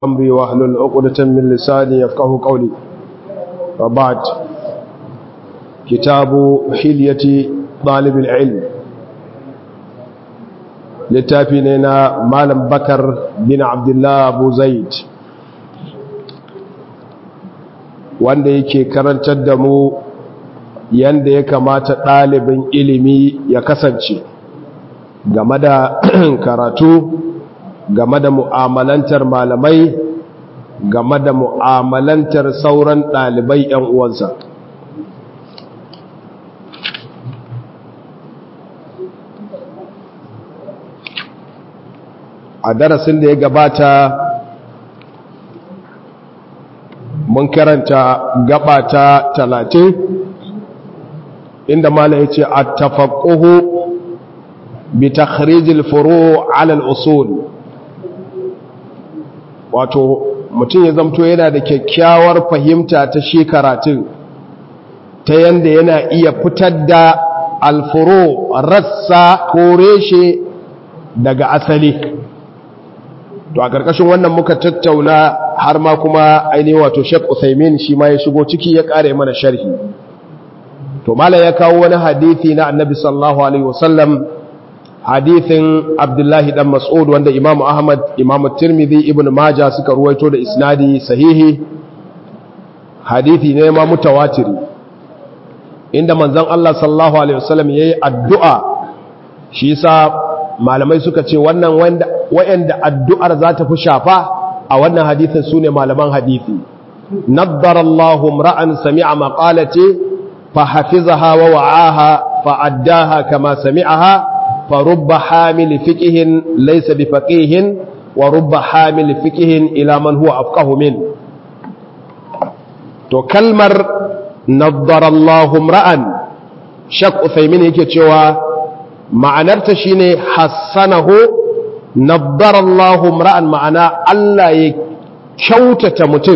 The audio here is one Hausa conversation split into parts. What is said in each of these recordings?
أمري واحلل عقدة من لساني يفقهوا قولي. وبعد، كتاب حلية طالب العلم لتافيننا مالم بكر بن عبد الله أبو زيد wanda yake karantar da mu yanda ya kamata ɗalibin ilimi ya kasance game da karatu, game da mu'amalantar malamai, game da mu'amalantar sauran ɗalibai ‘yan uwansa. A darasin da ya gabata mun karanta gaba ta 30 inda malam ya ce at-tafaqquhu bi takhrijil furu' 'ala al-usul, wato mutum ya zamto yana da kyakkyawar fahimta ta shi karatun ta yanda yana iya fitar da alfuru, rassa ko reshe daga asali. To a ƙarƙashin wannan muka tattauna har ma kuma ainihin wato Sheikh Uthaymin shi ma ya shigo ciki ya ƙare mana sharhi. To malam ya kawo wani hadisi na Annabi sallallahu alaihi wasallam, hadithin Abdullahi dan Mas'ud wanda Imam Ahmad, Imam Tirmidhi, Ibn Majah suka ruwaito da isnadi sahihi. Hadithi ne ma mutawatiri, inda manzon Allah sallallahu alaihi wasallam yayi addu'a. Shi yasa malamai suka ce wannan wanda addu'ar za ta fi shafa a wannan hadithin sune malaman hadithi. Naddarallahu imra'an sami'a maqalati fa hafizaha wa wa'aha fa addaha kama sami'aha فرب حامل فقه ليس بفقيه ورب حامل فقه إلى من هو أفقه منه. تو كلمر نظر الله امرأ شك أثيمين يكي تشوى معنى ارتشيني حسنه نظر الله امرأ معنى ألا يكوتة متن.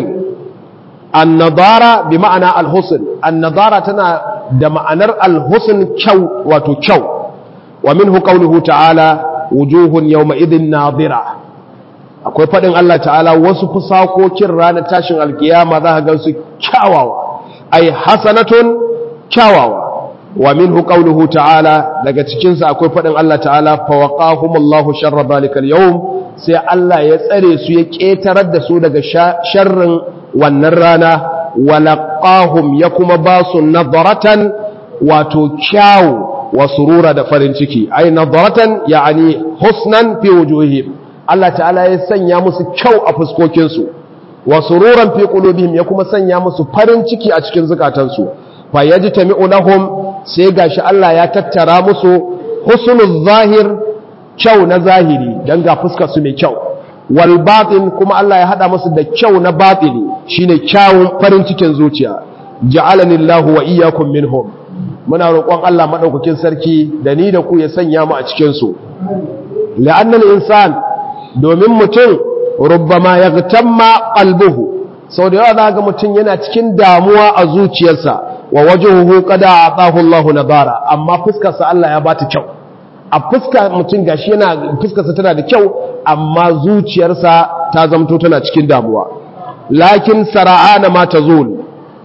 النظارة بمعنى الحسن، النظارة تنا دمعنى الحسن كو وتكو. ومنه قوله تعالى وجوه يومئذ ناظرة. akwai fadin Allah ta'ala wasu fusakokin ranar tashin alkiyama za ka gansu kyawawa, ay hasanatun kyawawa. Wa minhu qawluhu ta'ala, daga cikin sa akwai fadin Allah ta'ala fa waqahumullahu sharra zalikal yawm, sai Allah ya tsare su ya ketarar da su daga sharrin wannan rana. Wa laqahum, ya kuma basu nadaratan, wato kyawu wa surura da farin ciki, ai nadaratan yani husnan fi wujuhihim, Allah ta'ala ya sanya musu kyau a fuskokin su. Wa sururan fi qulubihim, ya kuma sanya musu farin ciki a cikin zukatansu. Fa yajtami'u lahum, sai gashi Allah ya tattara musu husnul zahir, kyau na zahiri dan ga fuskar su mai kyau. Wal batin, kuma Allah ya hada musu da kyau na batini, shine kyawun farin cikin zuciya. Ja'alani Allahu wa iyyakum minhum. Muna roƙon Allah maɗaukakin sarki da ni da ku ya sanya mu a cikinsu. La'annal insan, domin mutum rubbama ya tamma qalbuhu, sau da yawa za ga mutum yana cikin damuwa a zuciyarsa, wa wajhuhu qad a'tahu Allahu nadara, amma fuskarsa Allah ya bata kyau. A fuska mutum gashi yana fuskarsa tana da kyau, amma zuciyarsa ta zamto tana cikin damuwa. Lakin sara'ana ma tazul,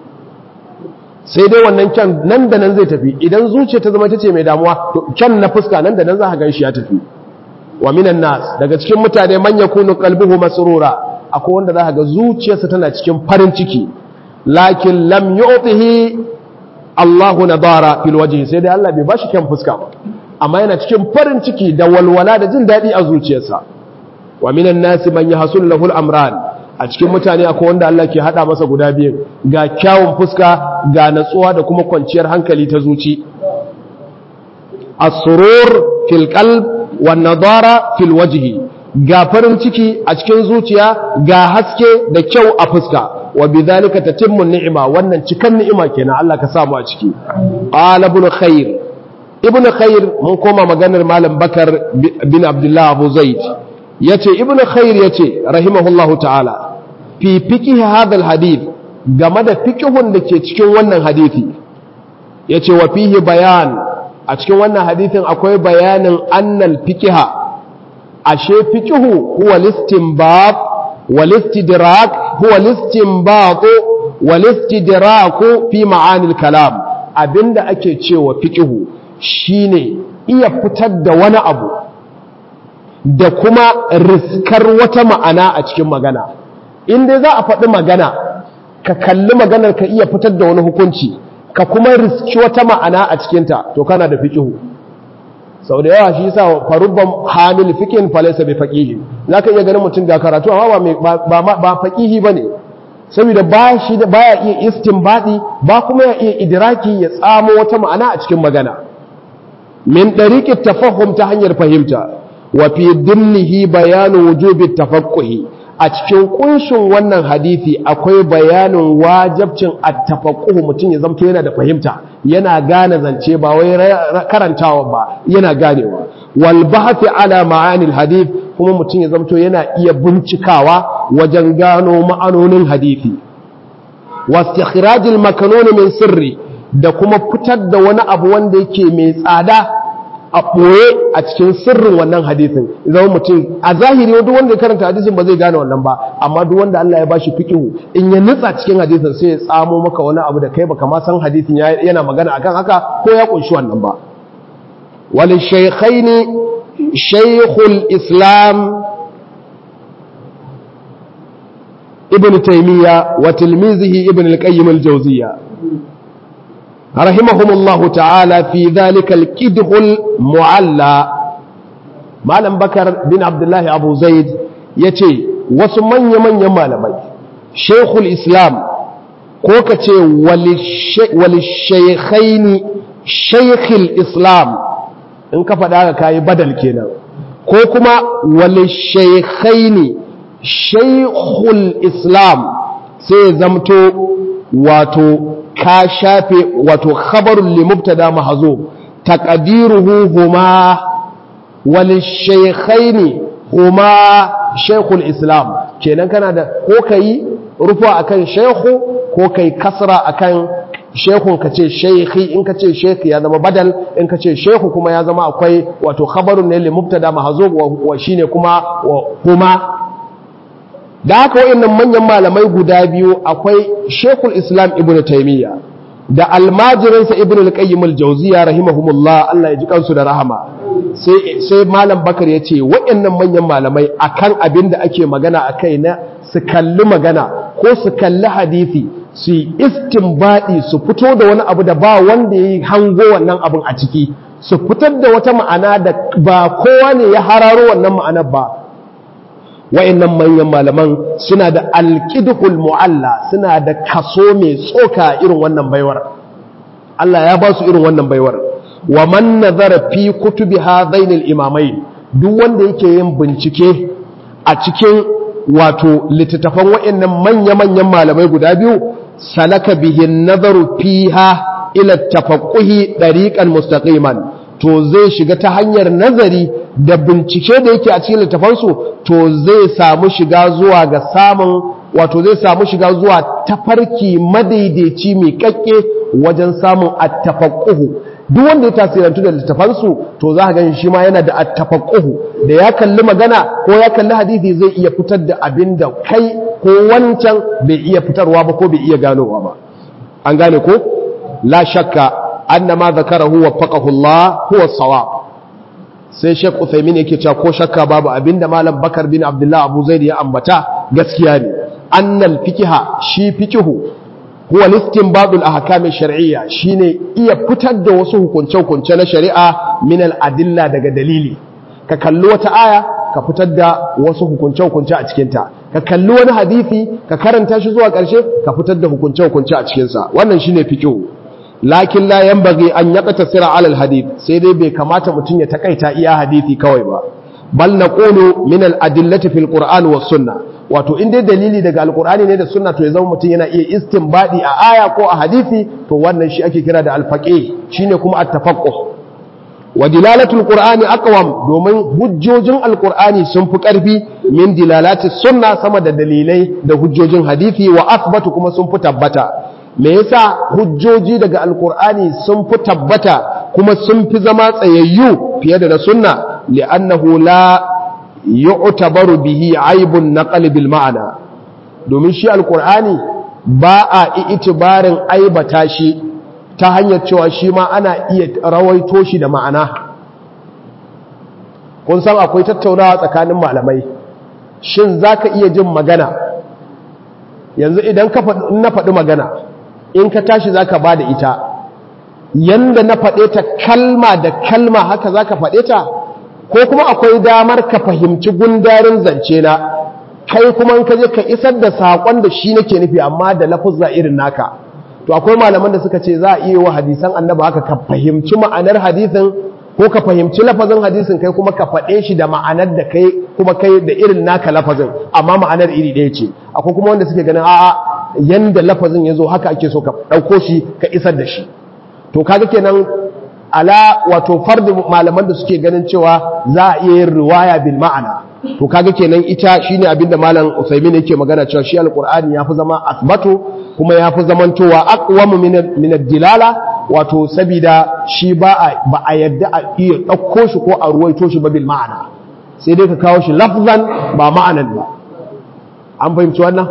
sai dai wannan kyan nan da nan zai tafi. Idan zuciya ta zama ta ce mai damuwa, to kyan na fuska nan da nan za ka gan shi ya tafi. Wa minan nas, daga cikin mutane man yakunu qalbuhu masrura, akwai wanda za ka ga zuciyarsa tana cikin farin ciki, lakin lam yu'tihi Allahu nadara fil wajhi, sai dai Allah bai bashi kyan fuska ba, amma yana cikin farin ciki da walwala da jin daɗi a zuciyarsa. Wa minan nas man yahsul lahu al-amran, a cikin mutane akwai wanda Allah ke hada masa guda biyu, ga kyawun fuska ga natsuwa da kuma kwanciyar hankali ta zuci. As-surur fil qalb wan nadara fil wajhi, ga farin ciki a cikin zuciya, ga haske da kyau a fuska. Wa bidhalika tatimmu ni'ima, wannan cikan ni'ima kenan, Allah ka samu a ciki. Qala ibn khair, mun koma maganar malam Bakar bin Abdullah Abu Zaid, yace ibn khair yace rahimahullahu ta'ala fi fiqh hadha alhadith, game da fiqhun da ke cikin wannan hadisi, yace wa fihi bayan, a cikin wannan hadisin akwai bayanin annal fiqha, ashe fiqhu huwa listinbab wal istidrak huwa al-istinbat wal istidrak fi ma'ani al-kalam. Abinda ake cewa fiqhu shine iya fitar da wani abu da kuma riskar wata ma'ana a cikin magana. In dai za a faɗi magana, ka kalli maganar ka iya fitar da wani hukunci, ka kuma riski wata ma'ana a cikinta, to kana da fiqhu. Sau da yawa shi yasa farubban hamil fiqhin falaysa bi faqihi. Zaka iya ganin mutum da karatu amma ba faqihi bane. Saboda baya iya istinbadi, ba kuma ya iya idraki ya tsamo wata ma'ana a cikin magana. Min dariqi tafahum, ta hanyar fahimta. Wa fi dimnihi bayanu wujubi tafaqquhi. A cikin kunshin wannan hadisi akwai bayanin wajibcin at-tafaqquh, mutum ya zamto yana da fahimta, yana gane zance ba wai karantawa ba, yana ganewa. Wal bahthi ala ma'ani al-hadith, kuma mutum ya zamto yana iya bincikawa wajen gano ma'anonin hadisi. Wastikhraj al-makanun min sirri, da kuma fitar da wani abu wanda yake mai tsada a ɓoye a cikin sirrin wannan hadisin. Zama mutum a zahiri duk wanda ya karanta hadisin ba zai gane wannan ba, amma duk wanda Allah ya bashi fiqhu, in ya nutsa cikin hadisin sai ya tsamo maka wani abu da kai baka ma san hadisin yana magana akan haka ko ya kunshi wannan ba. Wal shaykhaini shaykhul islam ibn taymiya wa tilmizihi ibn al-qayyim al-jawziyya رحمهم الله تعالى في ذلك الكدح المعلى. مالم بكر بن عبد الله أبو زيد يتي وسمن يمن يمالمي شيخ الإسلام كوكتي وللشيخين شيخ الإسلام إن كفت هذا كاي بدل كنا كوكما وللشيخين شيخ الإسلام سيزمتو واتو ka shafe wato khabarun li mubtada mahzuf taqdiruhu huma wal shaykhaini huma shaykhul islam. kenan kana da ko kai rufa akan shaykhu ko kai kasra akan shaykhun kace shaykhi, in kace shaykhi ya zama badal, in kace shaykhu kuma ya zama akwai wato khabarun ne li mubtada mahzuf wa shine kuma huma. Da haka wayannan manyan malamai guda biyu akwai Sheikhul Islam Ibn Taymiyyah da almajirinsa Ibn al-Qayyim al-Jawziyya rahimahumullah, Allah ya ji kansu da rahama. Sai Malam Bakar ya ce wayannan manyan malamai akan abin da ake magana akai na su kalli magana ko su kalli hadisi, su istinbadi, su fito da wani abu da ba wanda yayi hango wannan abin a ciki, su fitar da wata ma'ana da ba kowa ne ya hararo wannan ma'anar ba. Wa'annan manyan malaman suna da alqidhul mu'alla, suna da kaso mai tsoka irin wannan baiwar. Allah ya ba su irin wannan baiwar. Wa man nazara fi kutubi hadain al-imamain, duk wanda yake yin bincike a cikin wato littattafan wa'annan manya-manyan malamai guda biyu, salaka bihi nazaru fiha ila tafaqquhi dariqan mustaqiman, to zai shiga ta hanyar nazari da bincike da yake a cikin littafansu, to zai samu shiga zuwa ga samun wato zai samu shiga zuwa tafarki madaidaici mai kakke wajen samun at-tafaqquh. Duk wanda ya tasirantu da littafansu to za ka gani shi ma yana da at-tafaqquh, da ya kalli magana ko ya kalli hadisi zai iya fitar da abin da kai ko wancan bai iya fitarwa ba ko bai iya ganowa ba. An gane ko? La shakka anna ma zakarahu waffaqahu Allah huwa as-sawab. Sai Sheikh Uthaymeen yake cewa ko shakka babu abinda Malam Bakar bin Abdullah Abu Zaid ya ambata gaskiya ne. Annal fiqha, shi fiqhu huwa al-istinbad al-ahkam ash-shar'iyya, shine iya fitar da wasu hukunce-hukunce na shari'a min al-adilla daga dalili. Ka kalli wata aya ka fitar da wasu hukunce-hukunce a cikin ta, ka kalli wani hadisi ka karanta shi zuwa ƙarshe ka fitar da hukunce-hukunce a cikin sa. Wannan shine fiqhu. Lakin la yanbaghi an yaqtasira ala al-hadith, sai dai bai kamata mutun ya takaita iya hadisi kawai ba. Bal naqulu min al-adillati fil Qur'an was sunnah, wato in dai dalili daga al-Qur'ani ne da sunna to ya zama mutun yana iya istinbadi a aya ko a hadisi, to wannan shi ake kira da al-faqih, shine kuma at-tafaqquh. Wa dilalatul Qur'ani aqwam, domin hujjojin al-Qur'ani sun fi karfi min dilalati sunna sama da dalilai da hujjojin hadisi, wa athbatu kuma sun fi tabbata. Me yasa hujjoji daga alkur'ani sun fi tabbata kuma sun fi zama tsayayyu fiye da na sunna? Li'annahu la yu'tabaru bihi aibun naql bil ma'ana domin shi alqur'ani ba a itibarin aibata shi ta hanyar cewa shi ma ana iya rawaito shi da ma'ana. Kun san akwai tattaunawa tsakanin malamai, shin za ka iya jin magana yanzu idan na faɗi magana in ka tashi za ka ba da ita yanda na faɗe ta kalma da kalma haka za ka faɗe ta, ko kuma akwai damar ka fahimci gundarin zance na kai kuma in ka je ka isar da saƙon da shi nake nufi amma da lafuzza irin naka. To akwai malaman da suka ce za a iya wa hadisan annabi haka ka fahimci ma'anar hadisin ko ka fahimci lafazin hadisin kai kuma ka faɗe shi da ma'anar da kai kuma kai da irin naka lafazin amma ma'anar iri ɗaya ce. Akwai kuma wanda suke ganin a'a yanda lafazin ya zo haka ake so ka ɗauko shi ka isar da shi. To kaga kenan ala wato fardu malaman da suke ganin cewa za a iya yin riwaya bil ma'ana. To kaga kenan ita shine abinda malam Usaimin yake magana cewa shi alqur'ani yafi zama asbatu kuma yafi zamantowa aqwamu min ad-dilala wato sabida shi ba a yadda a iya dauko shi ko a ruwaito shi ba bil ma'ana, sai dai ka kawo shi lafzan ba ma'anan ba. An fahimci wannan?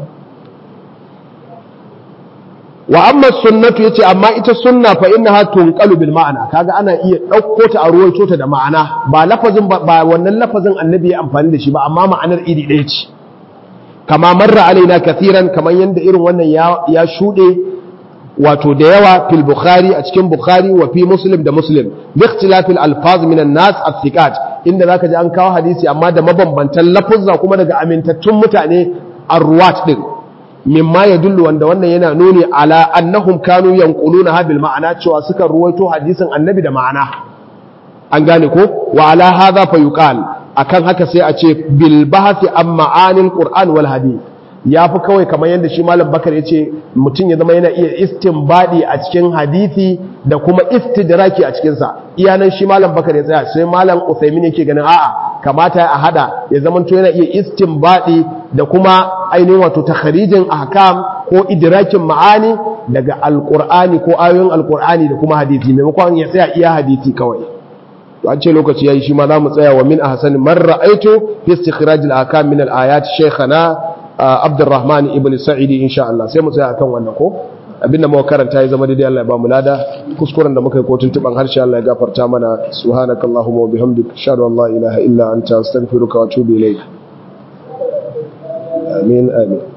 Wa amma sunnatu yace amma ita sunna fa innaha tunqalu bil ma'ana, kaga ana iya dauko ta a ruwaito ta da ma'ana ba lafazin ba wannan lafazin annabi ya amfani da shi ba amma ma'anar iri ɗaya ce. Kama marra alaina kathiran, kaman yanda irin wannan ya shude wato da yawa fil bukhari a cikin bukhari wa fi muslim da muslim bi ikhtilafil alfaz min an-nas as-siqat, inda zaka ji an kawo hadisi amma da mabambantan lafuzza kuma daga amintattun mutane ar-ruwat din, mimma ya dullu wanda wannan yana nuni ala annahum kanu yanquluna bil ma'ana, cewa suka ruwaito hadisin annabi da ma'ana. An gane ko? Wa ala hadha fa yuqal, akan haka sai a ce bil bahthi an ma'anil qur'an wal hadith. Yafi kawai kamar yadda shi malam Bakar yace mutum ya zama yana iya istinbadi a cikin hadisi da kuma istidraki a cikin sa. Iyanan shi malam Bakar ya tsaya, sai malam Usaimin yake ganin a'a kamata a hada ya zamanto yana iya istinbadi da kuma ainihin wato takharijin ahkam ko idrakin ma'ani daga alqur'ani ko ayoyin alqur'ani da kuma hadisi, maimakon ya tsaya iya hadisi kawai. To an ce lokaci yayi, shi ma za mu tsaya wa min ahsani man ra'aytu fi istikhraj al-ahkam min al-ayat shaykhana Abdurrahman ibn Sa'idi insha Allah. Sai mu tsaya akan wannan ko abinda muka karanta ya zama daidai Allah ya ba mu lada, kuskuren da muka yi ko tuntuban harshe Allah ya gafarta mana. Subhanakallahumma wa bihamdika ashhadu an la ilaha illa anta astaghfiruka wa atubu ilayk. Amin amin.